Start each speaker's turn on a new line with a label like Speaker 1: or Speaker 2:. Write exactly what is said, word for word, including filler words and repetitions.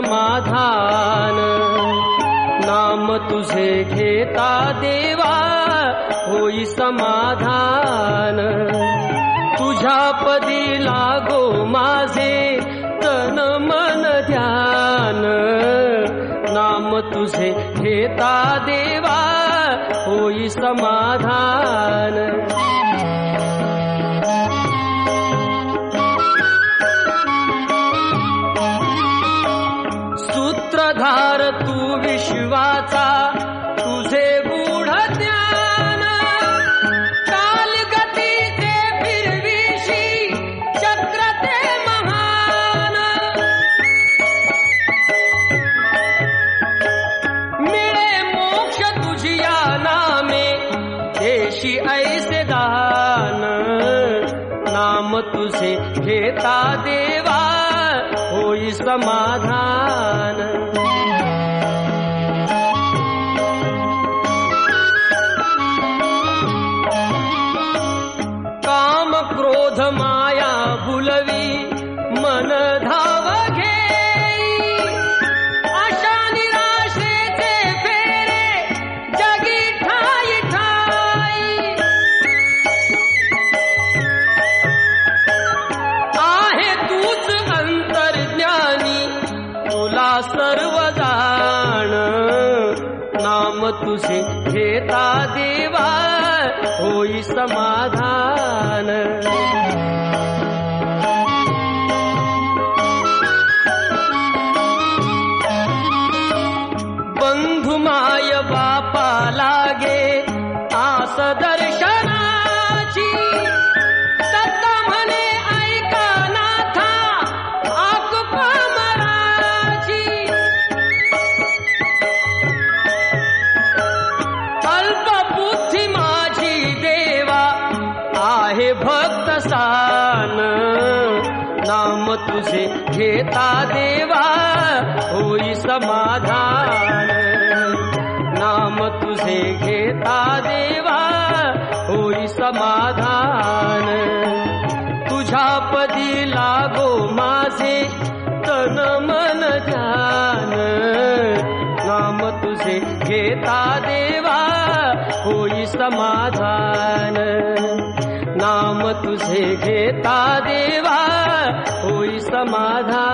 Speaker 1: समाधान. नाम तुझे घेता देवा होई समाधान. तुझ्या पदी लागो माझे तन मन ध्यान. नाम तुझे घेता देवा होई समाधान. सूत्रधार तू विश्वाचा तुझे गूढ ज्ञान. कालगतीचे फिरविशी चक्र ते महान. मिळे मोक्ष तुझिया नामे देशी ऐसे दान. नाम तुझे घेता देवा होई समाधान. काम क्रोध माया बुलवी मन धाव घेई. आशा निराशेचे फेरे जगी ठाई ठाई. आहे तूच अंतर्ज्ञानी तुला सर्व जाण. नाम तुझे घेता देवा होई समाधान. बंधु माय बापा लागे आस दर्शनाची. सत्ता म्हणे ऐका नाथा आक पामराची. अल्पबुद्धी माझी देवा आहे भक्त सान. नाम तुझे घेता देवा होई समाधान. नाम तुझे घेता देवा होई समाधान. तुझ्या पदी लागो माझे तन मन ध्यान. नाम तुझे घेता देवा होई समाधान. नाम तुझे घेता देवा होई समाधान.